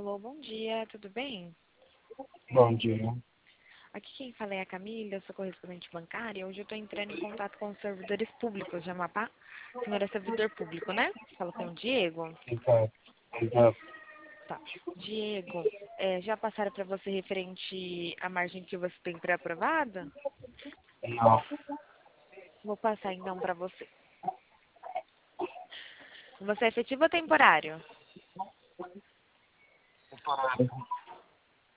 Alô, bom dia, tudo bem? Bom dia. Aqui quem fala é a Camila, eu sou correspondente bancária. Hoje eu estou entrando em contato com os servidores públicos de Amapá. O senhor é servidor público, né? Fala com o Diego. Exato. Exato. Tá. Diego, já passaram para você referente à margem que você tem pré-aprovada? Não. Vou passar então para você. Você é efetivo ou temporário? Temporário.